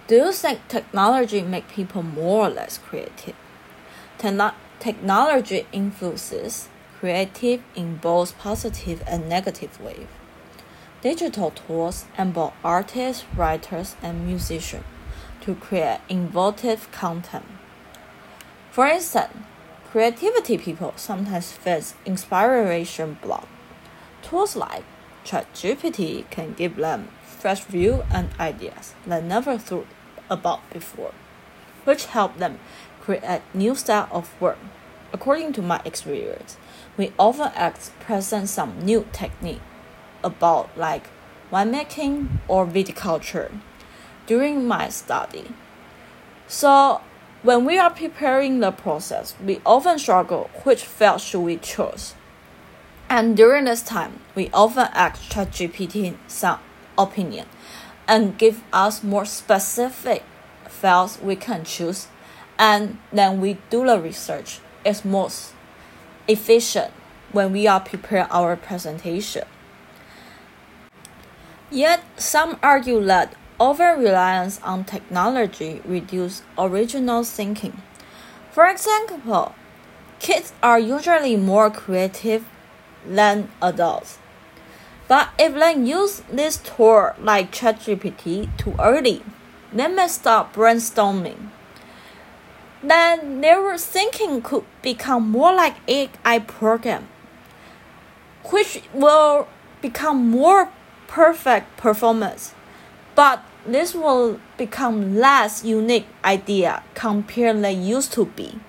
Do you think technology make people more or less creative? Technology influences creative in both positive and negative ways. Digital tools enable artists, writers, and musicians to create innovative content. For instance, creativity people sometimes face inspiration block. Tools like ChatGPT can give them fresh views and ideas they never thought about before, which help them create new style of work. According to my experience, we often present some new technique about like winemaking or viticulture during my study. So when we are preparing the process, we often struggle which field should we choose. And during this time, we often ask ChatGPT some opinion and give us more specific fields we can choose, and then we do the research. It's most efficient when we are preparing our presentation. Yet, some argue that over-reliance on technology reduces original thinking. For example, kids are usually more creative than adults. But if they use this tool like ChatGPT too early, they may stop brainstorming. Then their thinking could become more like AI program, which will become more perfect performance. But this will become less unique idea compared they used to be.